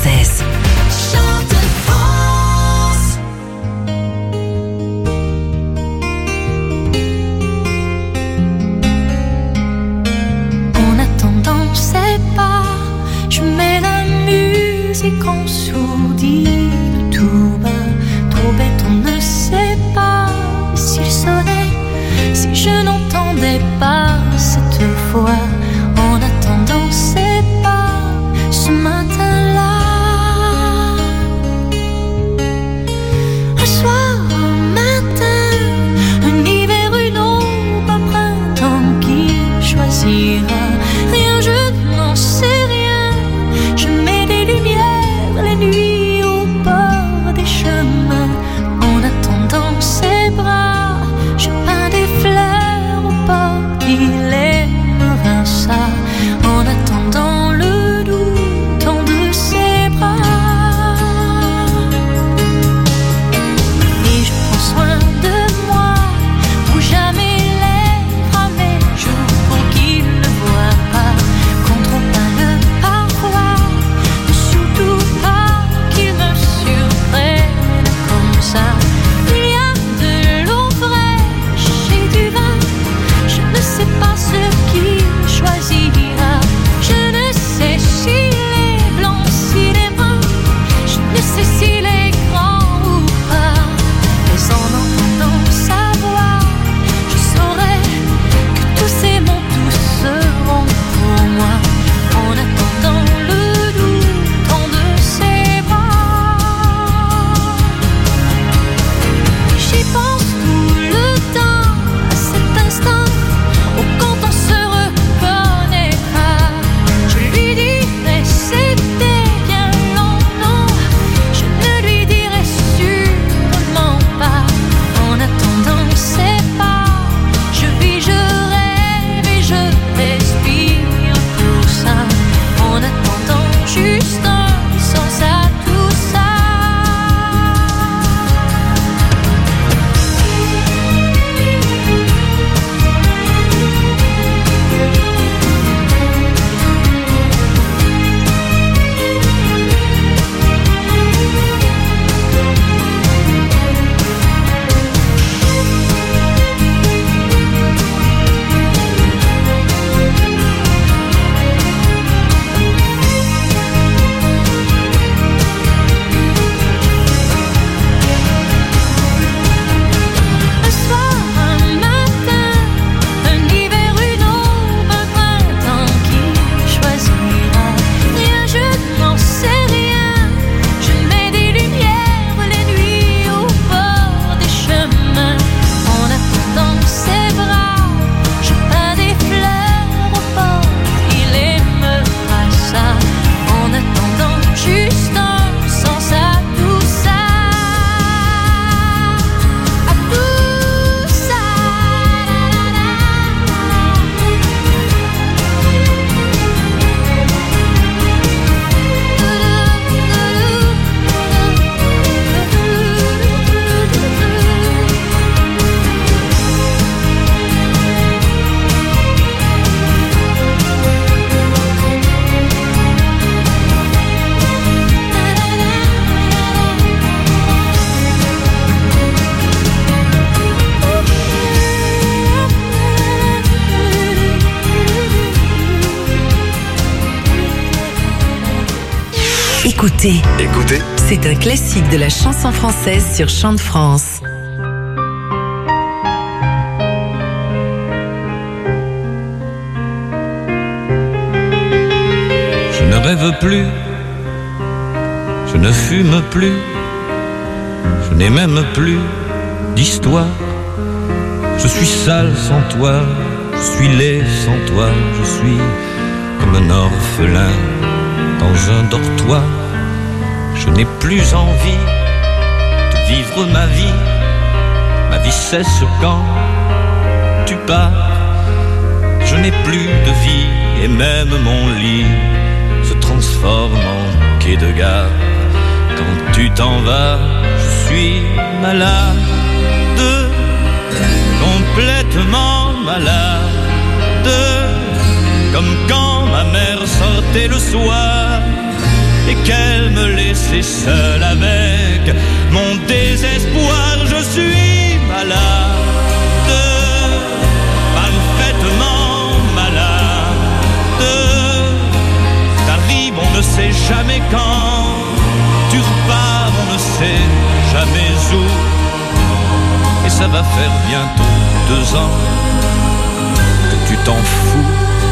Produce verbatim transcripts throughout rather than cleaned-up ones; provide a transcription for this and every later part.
française. Chante France. En attendant, c'est pas, je mets la musique en sourdine tout bas, trop bête, on ne sait pas s'il sonnait, si je n'entendais pas cette voix. En attendant, c'est pas ce matin-là. Un soir, un matin, un hiver, une aube, un printemps, qui choisira? Rien, je n'en sais rien. Je mets des lumières la nuit au bord des chemins. En attendant ses bras, je peins des fleurs au bord, il aimera ça. En attendant le doux temps de ses bras. Et je prends soin de moi pour jamais l'être à mes joues, pour qu'il ne voit pas qu'on trop parle parfois, ne surtout pas qu'il me surprenne comme ça. Il y a de l'eau fraîche et du vin, je ne sais pas ce qu'il choisira. Je ne sais s'il est blanc, s'il est brun, je ne sais s'il est grand ou pas. Mais en entendant sa voix, je saurai que tous ces mots tous seront pour moi. En attendant le doux temps de ses bras. J'y pense tout le temps, à cet instant, où quand on se reconnaîtra, je lui dirai c'était bien long, non, je ne lui dirai sûrement pas. En attendant, c'est pas, je vis, je rêve et je respire pour ça. En attendant juste un sens à tout ça. Un soir, un matin, un hiver, une aube, un printemps, qui choisira? Rien, je n'en sais rien. Je mets des lumières les nuits au bord des chemins. En attendant ses bras, je peins des fleurs au bord, il aimera ça. En attendant juste un sens à tout ça. À tout ça. Écoutez, Écoutez, c'est un classique de la chanson française sur Chant de France. Je ne rêve plus, je ne fume plus, je n'ai même plus d'histoire. Je suis sale sans toi, je suis laid sans toi, je suis comme un orphelin dans un dortoir. Je n'ai plus envie de vivre ma vie, ma vie cesse quand tu pars. Je n'ai plus de vie et même mon lit se transforme en quai de gare. Quand tu t'en vas, je suis malade, complètement malade, comme quand ma mère sortait le soir et et qu'elle me laissait seul avec mon désespoir. Je suis malade, parfaitement malade. T'arrives, on ne sait jamais quand, tu repars, on ne sait jamais où. Et ça va faire bientôt deux ans que tu t'en fous.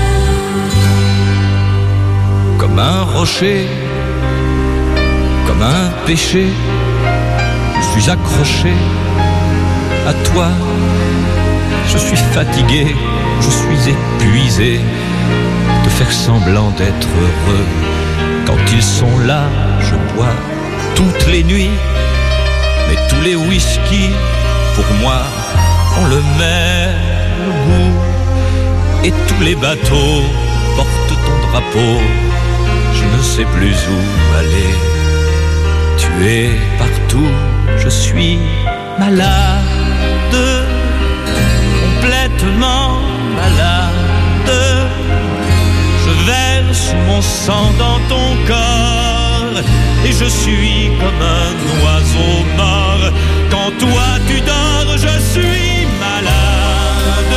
Comme un rocher, comme un péché, je suis accroché à toi. Je suis fatigué, je suis épuisé de faire semblant d'être heureux. Quand ils sont là, je bois toutes les nuits, mais tous les whisky, pour moi, ont le même goût. Et tous les bateaux portent ton drapeau. Je ne sais plus où aller. Tu es partout, je suis malade, complètement malade. Je verse mon sang dans ton corps et je suis comme un oiseau mort. Quand toi tu dors, je suis malade,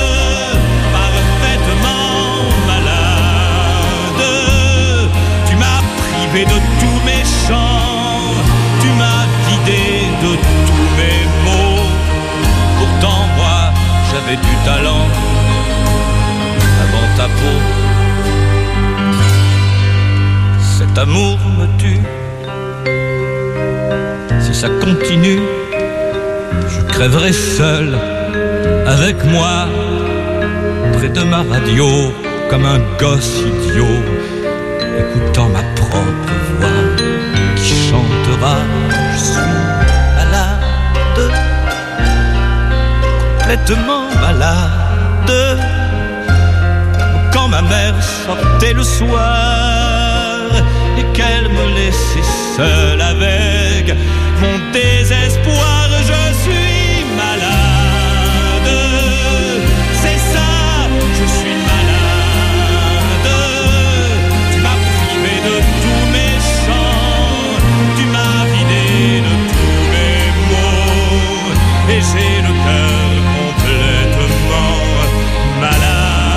parfaitement malade. Tu m'as privé de tous mes chants, tu m'as vidé de tous mes mots. Pourtant moi j'avais du talent avant ta peau. Cet amour me tue. Si ça continue, je crèverai seul avec moi près de ma radio comme un gosse idiot, écoutant ma propre voix qui chantera. Je suis malade, complètement malade. Quand ma mère sortait le soir et qu'elle me laissait seul avec mon désespoir, je suis malade. C'est ça, je suis malade. Tu m'as privé de tous mes chants, tu m'as vidé de tous mes mots, et j'ai le cœur complètement malade.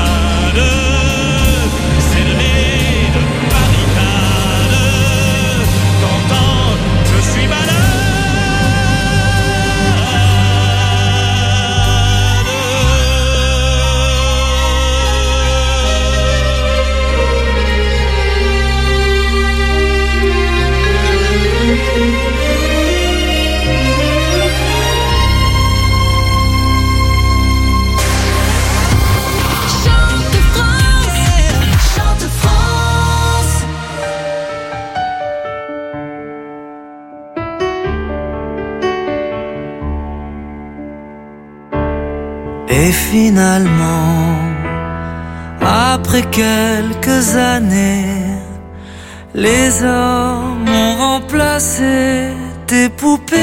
Et finalement, après quelques années, les hommes ont remplacé tes poupées.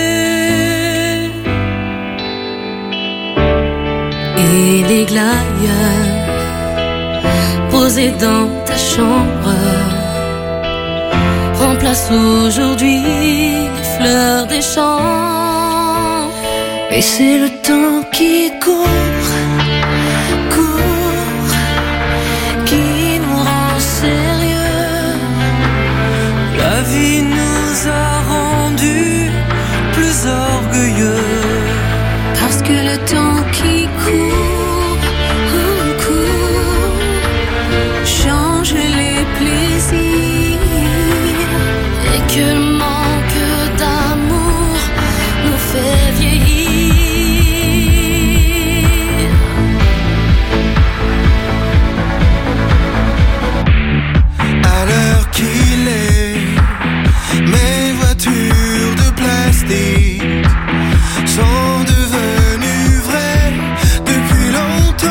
Et les glaïeuls posés dans ta chambre remplacent aujourd'hui les fleurs des champs. Et c'est le temps qui court, court, qui nous rend sérieux. La vie nous a rendus plus orgueilleux. Parce que le temps qui court, court, court, change les plaisirs. Et que le manque d'amour nous fait vieillir. Sont devenus vrais depuis longtemps.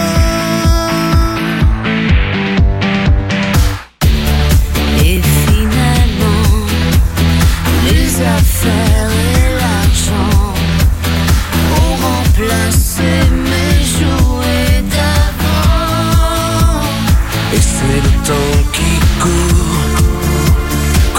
Et finalement, les affaires et l'argent ont remplacé mes jouets d'avant. Et c'est le temps qui court,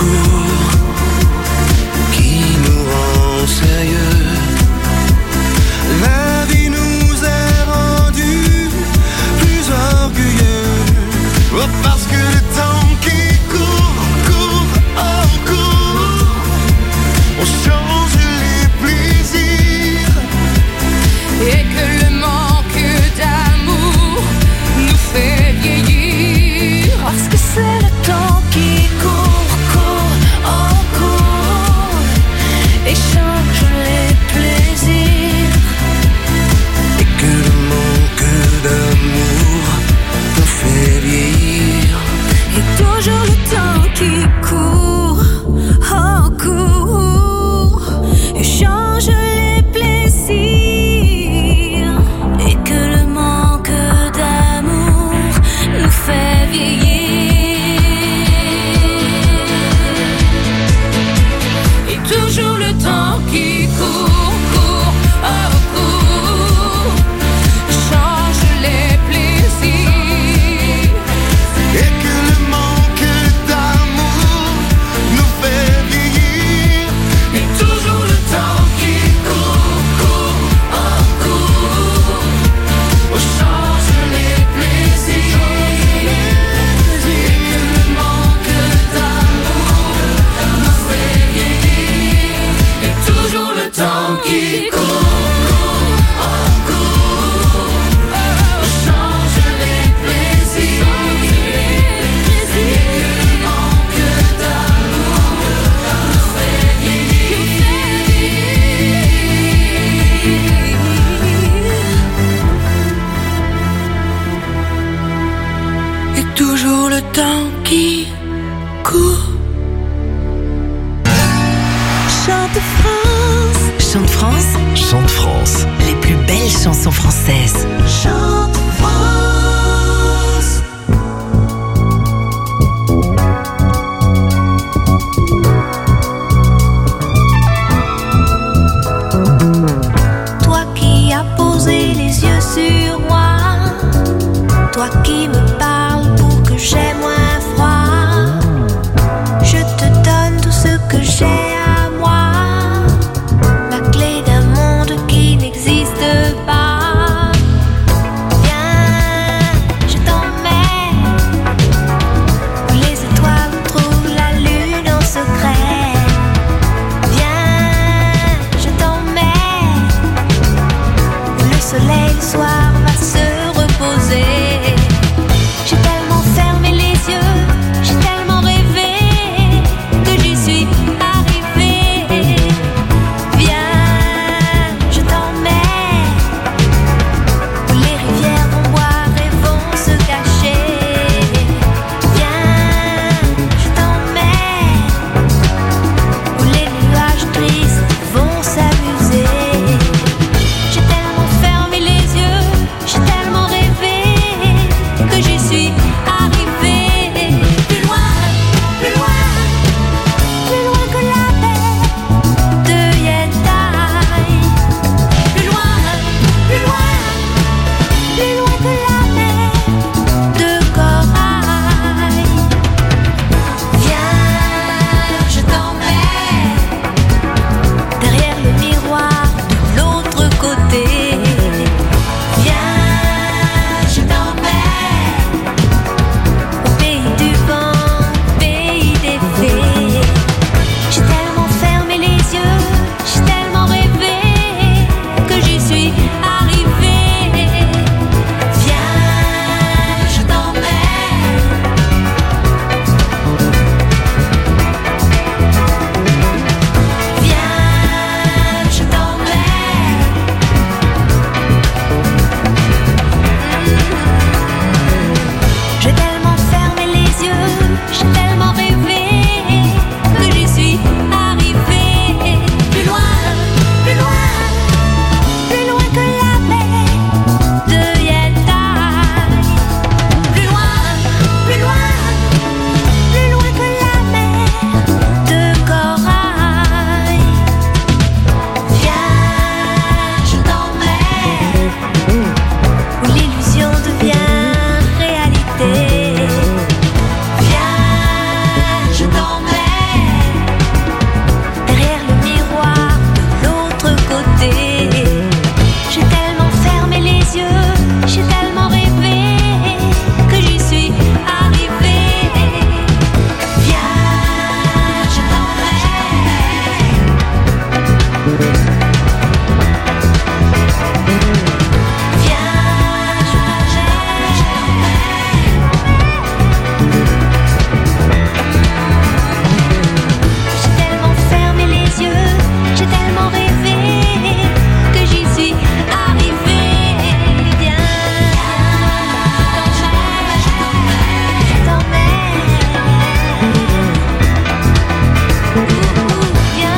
Chante France. Les plus belles chansons françaises. Chante France. Toi qui as posé les yeux sur moi, toi qui me parles pour que j'aie moins froid, je te donne tout ce que j'ai à moi, la clé d'un monde qui n'existe pas. Viens, je t'emmène où les étoiles trouvent la lune en secret. Viens, je t'emmène où le soleil le soir va se reposer. J'ai tellement fermé les yeux, j'ai tellement rêvé que j'y suis arrivée. Viens, je t'emmène où les rivières vont boire et vont se cacher. Viens, je t'emmène où les nuages tristes vont s'amuser. J'ai tellement fermé les yeux, j'ai tellement rêvé que j'y suis arrivée. Plus loin, plus loin, plus loin que la mer de Yentai. Plus loin, plus loin, plus loin que la mer de corail. Viens, je t'emmène derrière le miroir de l'autre côté. Viens, je t'emmène au pays du vent, pays des fées. J'ai tellement fermé les yeux, j'ai tellement rêvé que j'y suis arrivée. Viens, je t'emmène. Viens, je t'emmène. J'ai tellement fermé les yeux, j'ai tellement rêvé que j'y suis arrivée. Plus loin, plus loin, plus loin que la mer de Yentai. Plus loin, plus loin, plus loin que la mer de corail. Viens, je t'emmène où l'illusion devient réalité. Viens, je t'emmène derrière le miroir de l'autre côté. J'ai tellement fermé les yeux, j'ai tellement rêvé que j'y suis arrivée. Viens, je t'emmène. Viens, je J'ai tellement fermé les yeux, j'ai tellement rêvé que j'y suis arrivée. Viens, je t'emmène. Viens,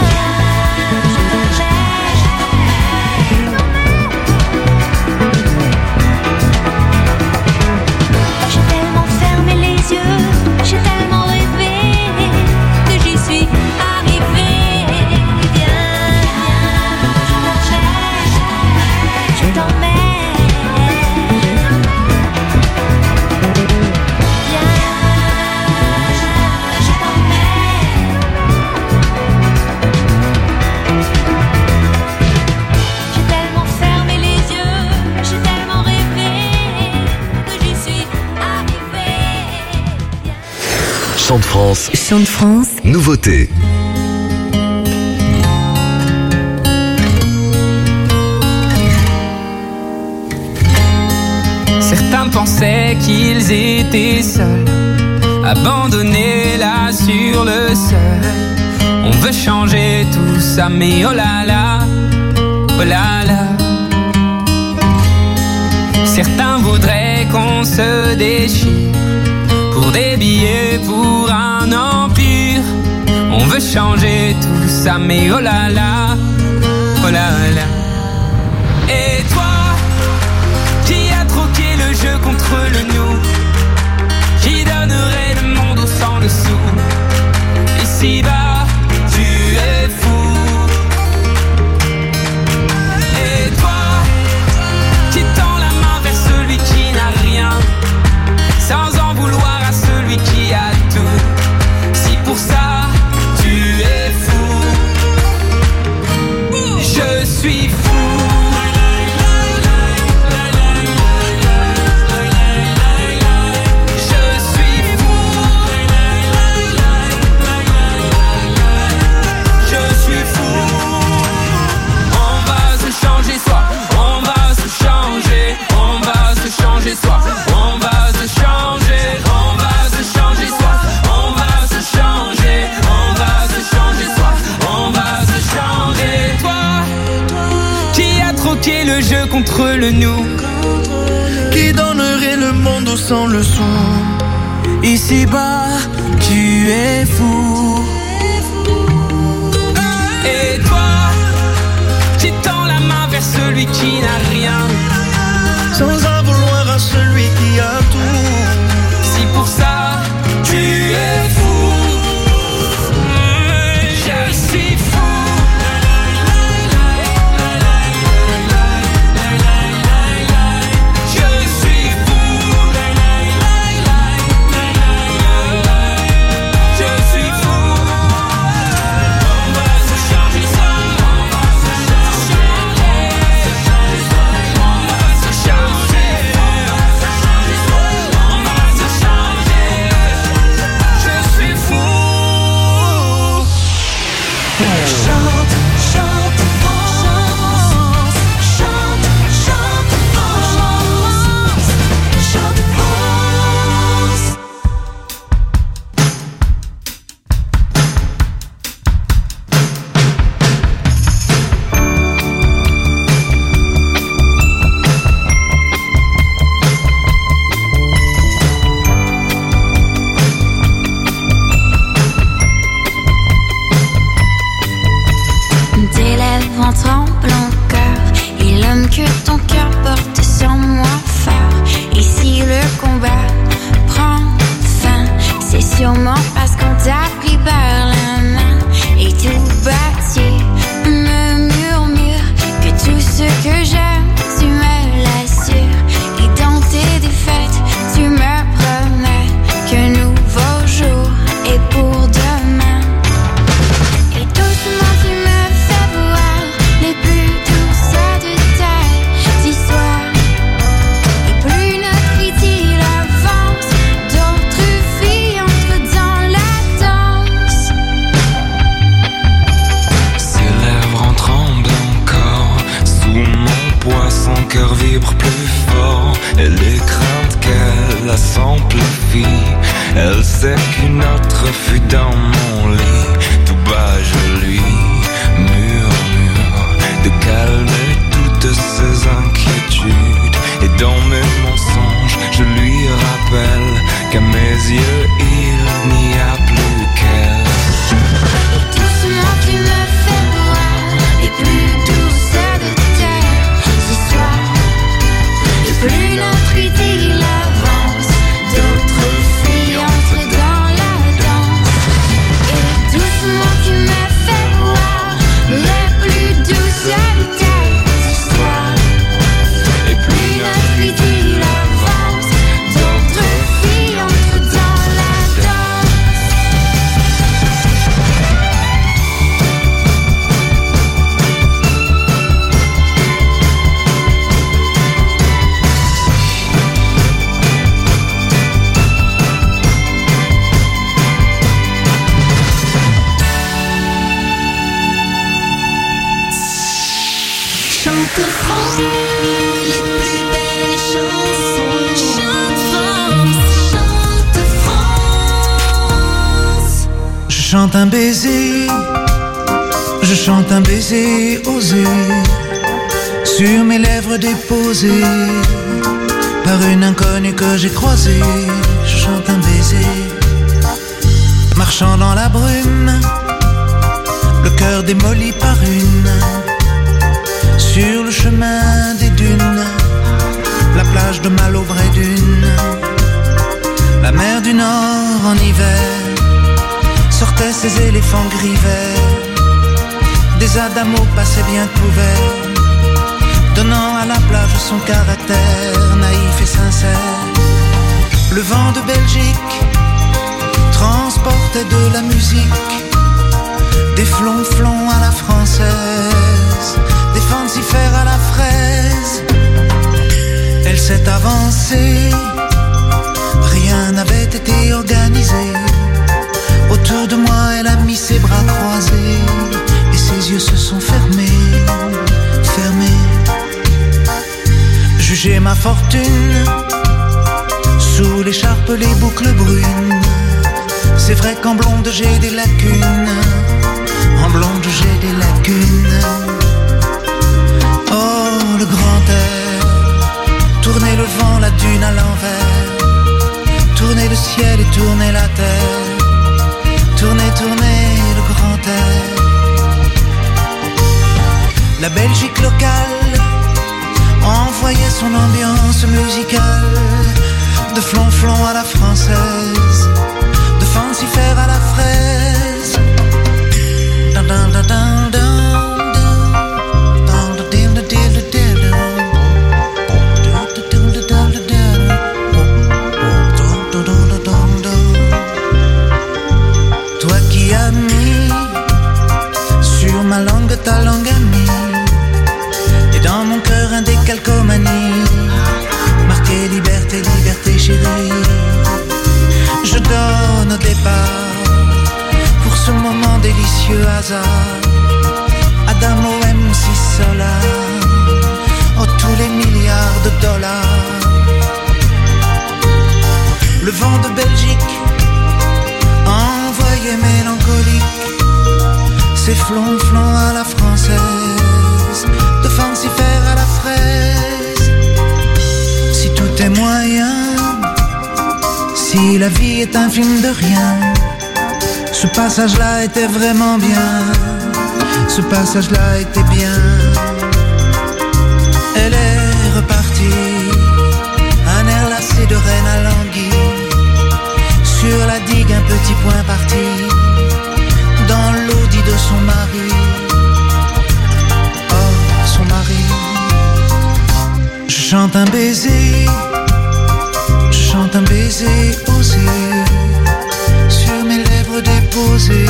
j'ai tellement fermé les yeux, j'ai tellement rêvé que j'y suis arrivée. Viens, je t'emmène. Viens, je t'emmène. J'ai tellement fermé les yeux, j'ai tellement rêvé que j'y suis arrivée. Chante France. Chante France. Nouveauté. Certains pensaient qu'ils étaient seuls, abandonnés là sur le seuil. On veut changer tout ça, mais oh là là, oh là là. Certains voudraient qu'on se déchire pour des billets, pour un empire. On veut changer tout ça, mais oh là là, oh là là. sans le sou. Ici-bas, tu es fou. Et toi, qui tends la main vers celui qui n'a rien, sans en vouloir à celui qui a tout. Si pour ça, tu es fou, je suis fou. Soi, on va se changer, on va se changer soi, on va se changer, on va se changer soi, on va se changer. Toi, qui a troqué le jeu contre le nous, qui donnerait le monde sans leçon. Ici-bas, tu es fou. Et toi, qui tend la main vers celui qui n'a rien, sans en vouloir à celui qui a tout. Si pour ça, tu es fou, je suis fou. chante un baiser, je chante un baiser osé, sur mes lèvres déposées, par une inconnue que j'ai croisée. Je chante un baiser, marchant dans la brume, le cœur démoli par une, sur le chemin des dunes, la plage de Malo, vraie dune, la mer du Nord en hiver sortaient ces éléphants gris verts. Des adamos passaient bien couverts, donnant à la plage son caractère naïf et sincère. Le vent de Belgique transportait de la musique, des flonflons à la française, des fancifères à la fraise. Elle s'est avancée, rien n'avait été organisé. Autour de moi, elle a mis ses bras croisés et ses yeux se sont fermés, fermés. Jugez ma fortune sous l'écharpe, les boucles brunes. C'est vrai qu'en blonde j'ai des lacunes, en blonde j'ai des lacunes. Oh, le grand air, tourner le vent, la dune à l'envers, tourner le ciel et tourner la terre, tourner, tourner le grand air. La Belgique locale envoyait son ambiance musicale, de flonflon à la française, de fancifère à la fraise. Dun, dun, dun, dun, dun. Toi qui as mis sur ma langue ta langue amie, et dans mon cœur un décalcomanie, marqué liberté, liberté chérie. Je donne au départ pour ce moment délicieux hasard, Adamo M C Solar, oh tous les milliards de dollars. Le vent de Belgique envoyé mélancolique, c'est flonflon à la française, de fancifère à la fraise. Si tout est moyen, si la vie est un film de rien, ce passage-là était vraiment bien, ce passage-là était bien. Elle est repartie, un air lassé de reine à languille, sur la digue un petit point parti, dans l'audit de son mari. Oh, son mari. Je chante un baiser, je chante un baiser osé, sur mes lèvres déposées.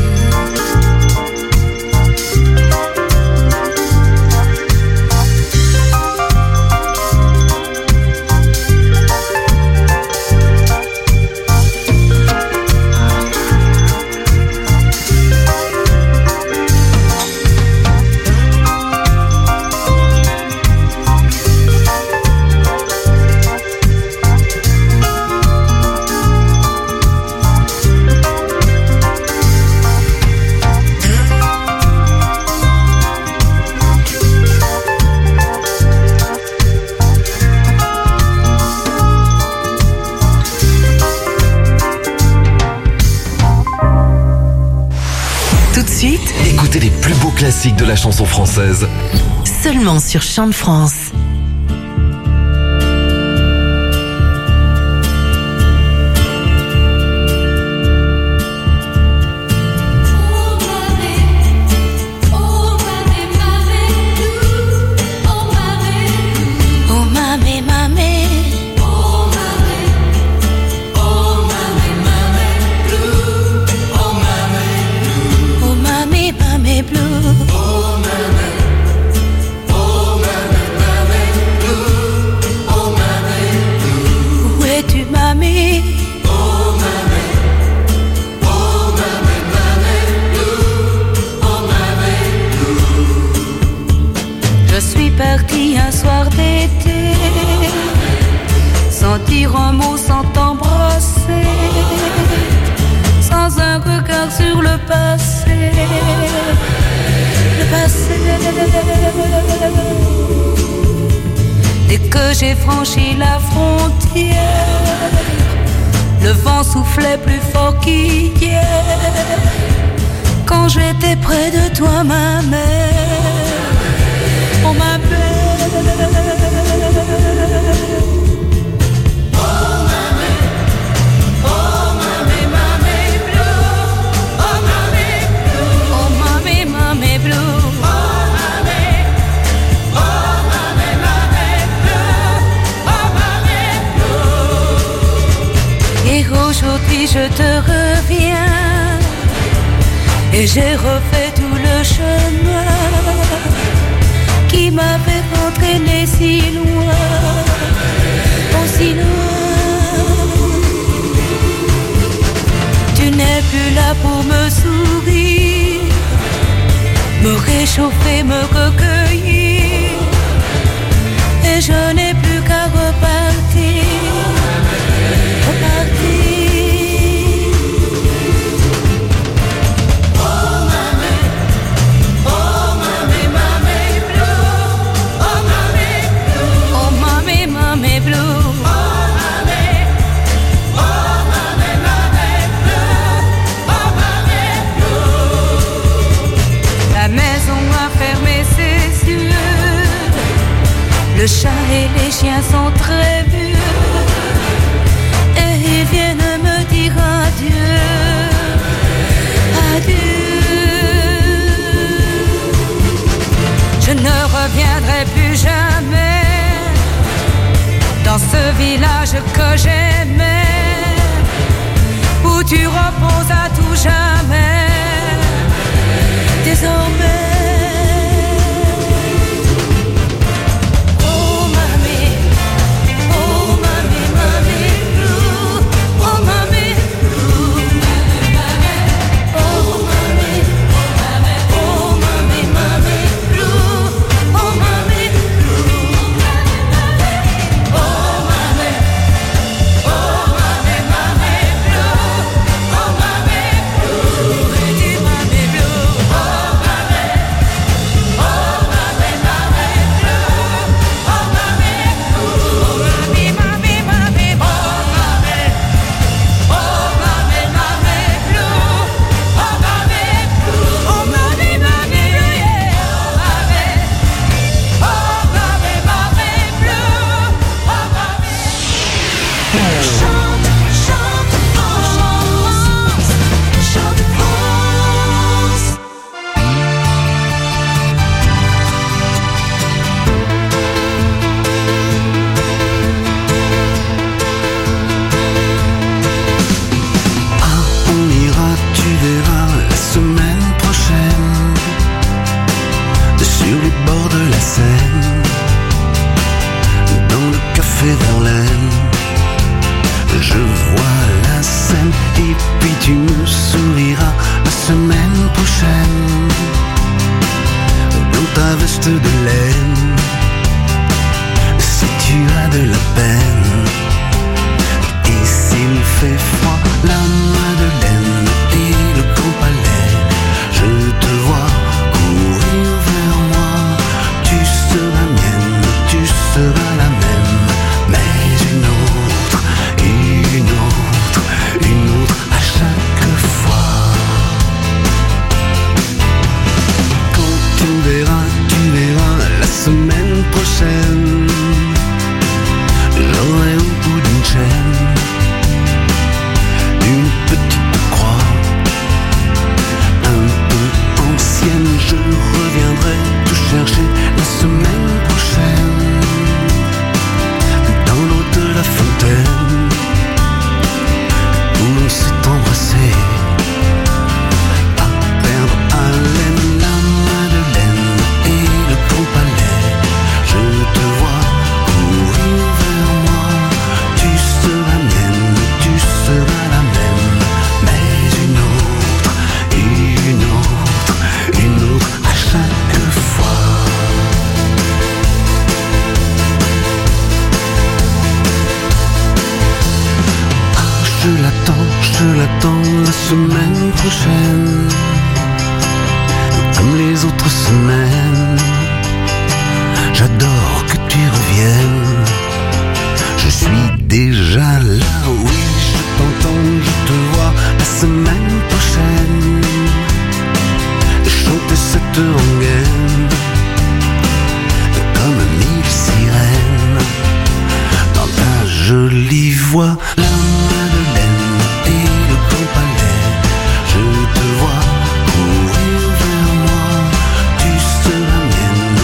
Écoutez les plus beaux classiques de la chanson française seulement sur Chant de France. Dire un mot sans t'embrasser, sans un regard sur le passé, le passé. Dès que j'ai franchi la frontière, le vent soufflait plus fort qu'hier. Quand j'étais près de toi, ma mère, oh ma mère. Oh ma mère, oh ma dit je te reviens. Et j'ai refait tout le chemin qui m'avait entraîné si loin, oh si loin. Tu n'es plus là pour me sourire, me réchauffer, me recueillir. Et je n'ai plus qu'à repartir, repartir. Le chat et les chiens sont très vieux et ils viennent me dire adieu, adieu. Je ne reviendrai plus jamais dans ce village que j'aimais, où tu reposes à tout jamais, désormais.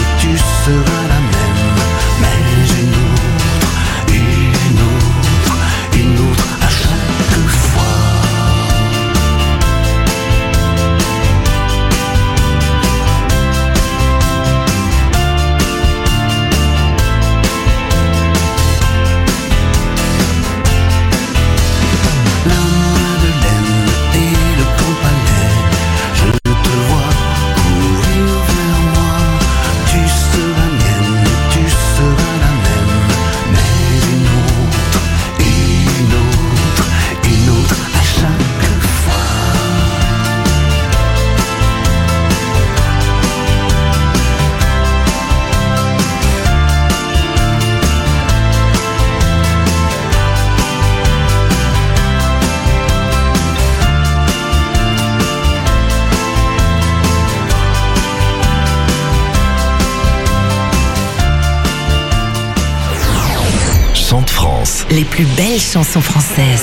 Seras la même, mais une autre, une autre France. Les plus belles chansons françaises.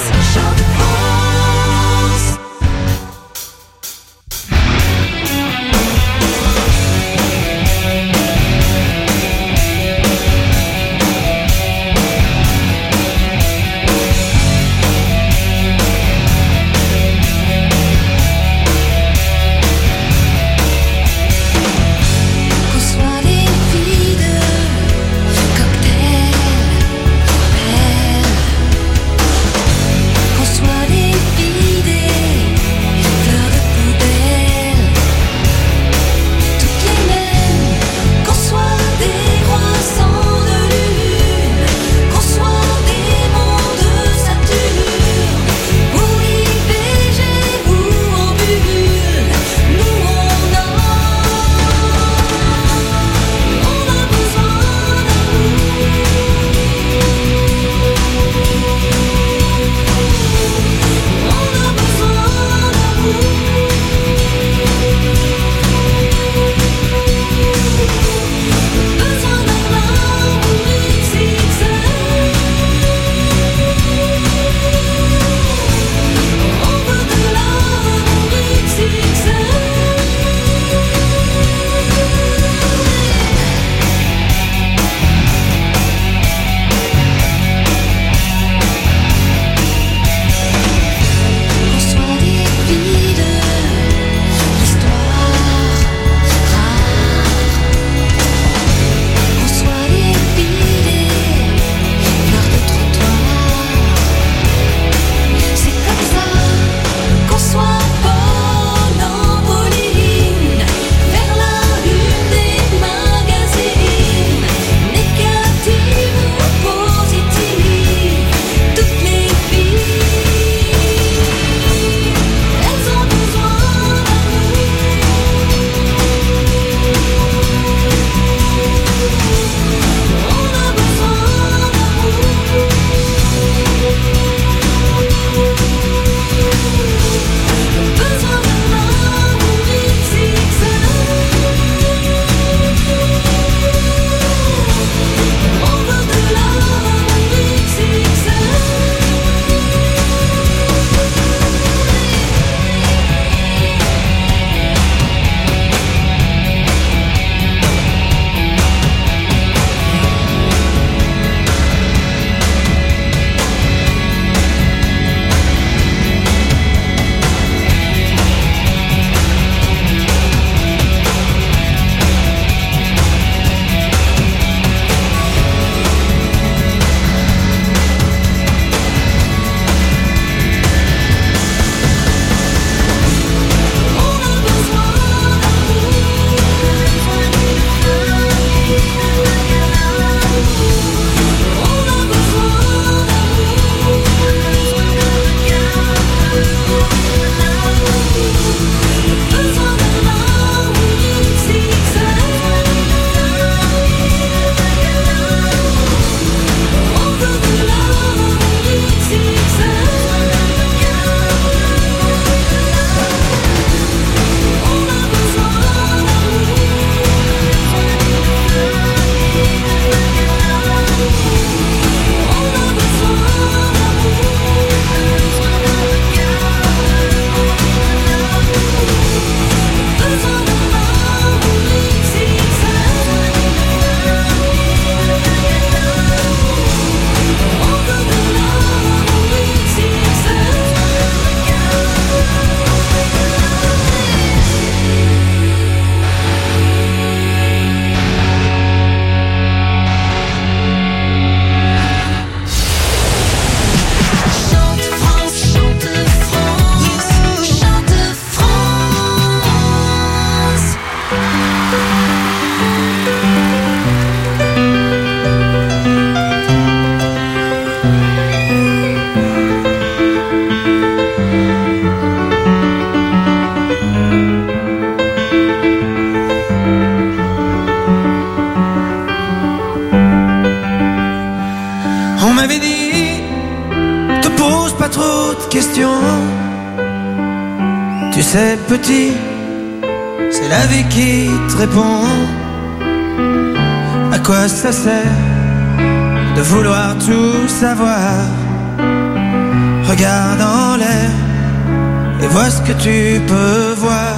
question. Tu sais, petit, c'est la vie qui te répond. À quoi ça sert de vouloir tout savoir. Regarde en l'air et vois ce que tu peux voir.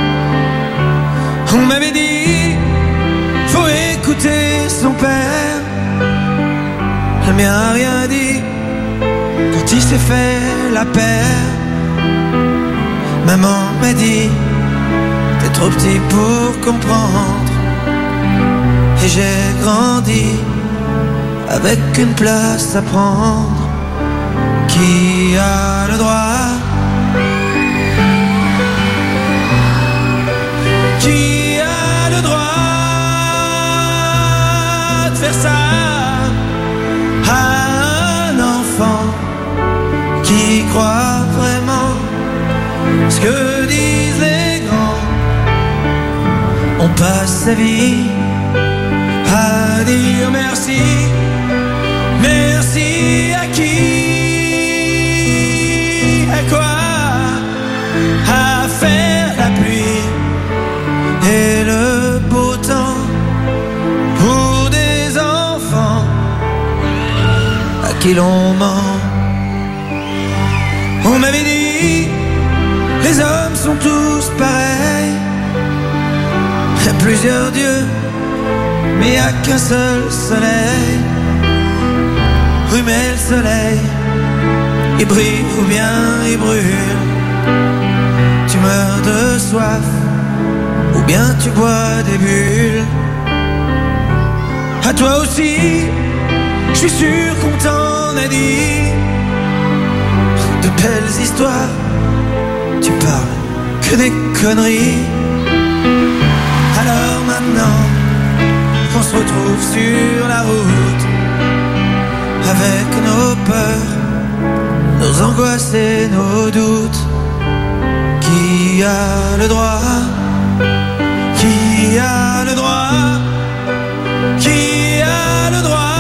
On m'avait dit, faut écouter son père. Le mien a rien dit quand il s'est fait la paire. Maman m'a dit, t'es trop petit pour comprendre. Et j'ai grandi avec une place à prendre. Qui a le droit? Qui a le droit de faire ça à un enfant qui croit vraiment ce que disent les grands? On passe sa vie à dire merci. Merci à qui? À quoi? À faire la pluie et le beau temps pour des enfants à qui l'on ment. On m'avait dit, les hommes sont tous pareils. Il y a plusieurs dieux, mais il n'y a qu'un seul soleil. Oui, mais le soleil, il brille ou bien il brûle. Tu meurs de soif ou bien tu bois des bulles. À toi aussi, je suis sûr qu'on t'en a dit de belles histoires. Tu parles que des conneries. Alors maintenant qu'on se retrouve sur la route avec nos peurs, nos angoisses et nos doutes. Qui a le droit? Qui a le droit? Qui a le droit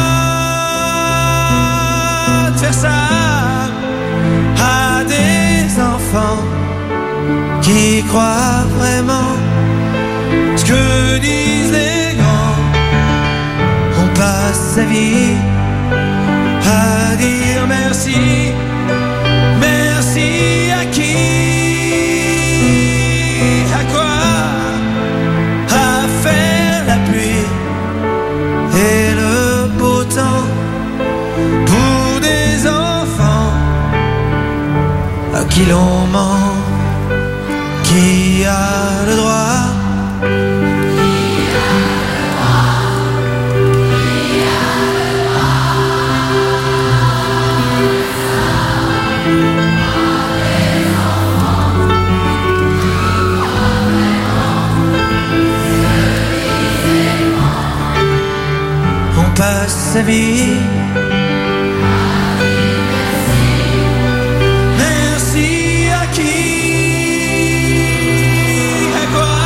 de faire ça à des enfants qui croient vraiment ce que disent les grands? On passe sa vie à dire merci. Merci à qui? À quoi? À faire la pluie et le beau temps pour des enfants à qui l'on ment. Qui a le droit? Passe sa vie. Merci à qui? À quoi?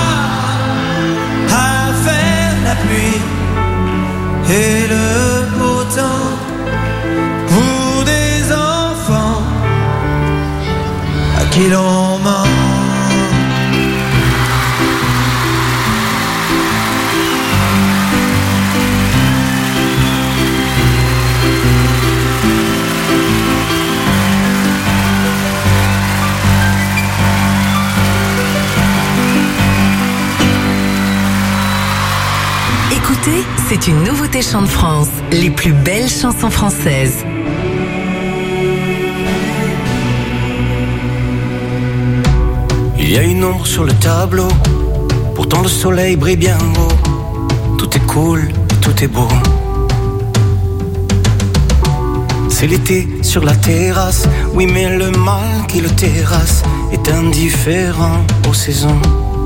À faire la pluie et le beau temps pour des enfants à qui l'on ment. Écoutez, c'est une nouveauté Chant de France. Les plus belles chansons françaises. Il y a une ombre sur le tableau, pourtant le soleil brille bien haut. Tout est cool, tout est beau. C'est l'été sur la terrasse, oui mais le mal qui le terrasse est indifférent aux saisons.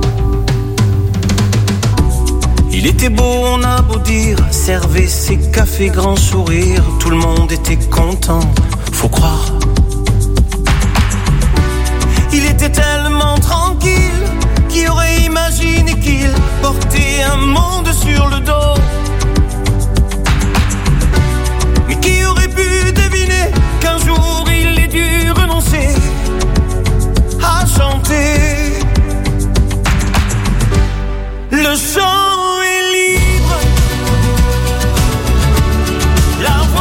Il était beau, on a beau dire, servait ses cafés grand sourire, tout le monde était content, faut croire. Il était tellement tranquille, qui aurait imaginé qu'il portait un monde sur le dos. Mais qui aurait pu deviner qu'un jour il ait dû renoncer à chanter. Le chant est libre, la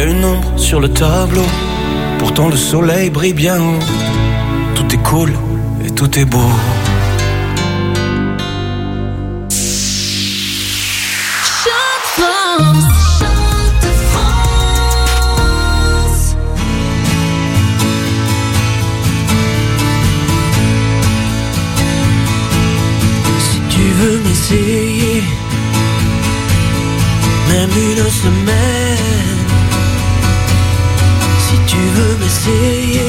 une ombre sur le tableau. Pourtant le soleil brille bien haut. Tout est cool et tout est beau. Chante France, chante France. Si tu veux m'essayer, même une semaine. Si tu veux m'essayer,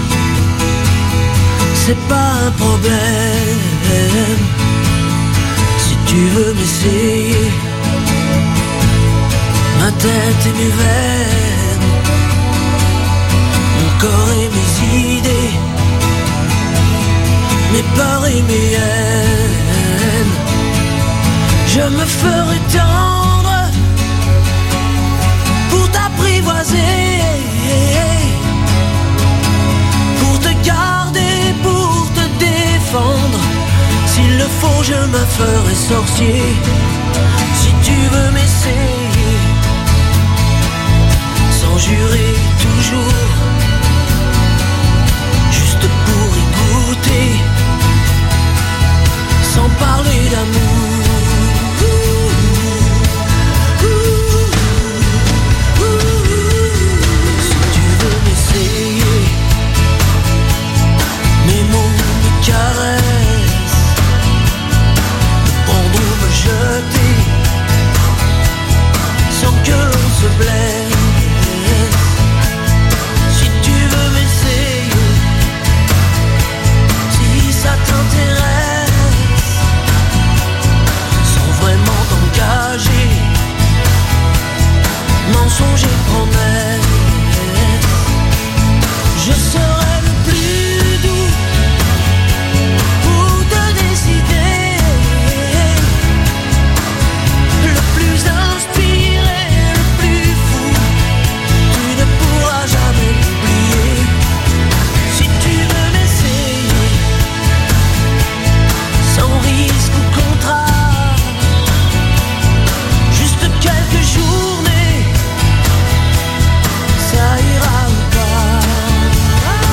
c'est pas un problème. Si tu veux m'essayer, ma tête et mes veines, mon corps et mes idées, mes peurs et mes haines. Je me ferai tendre pour t'apprivoiser, pour te garder, pour te défendre. S'il le faut, je me ferai sorcier. Si tu veux m'essayer, sans jurer toujours, juste pour y goûter, sans parler d'amour. Mes mots, mes caresses, me prendre ou me jeter, sans que l'on se blesse. Si tu veux m'essayer, si ça t'intéresse, sans vraiment t'engager, mensonge et promesse, je serai le plus doux pour te décider, le plus inspiré, le plus fou. Tu ne pourras jamais l'oublier. Si tu veux m'essayer, sans risque ou contrat, juste quelques journées, ça ira ou pas.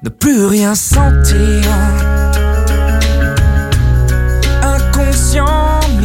ne plus rien sentir. Inconscient,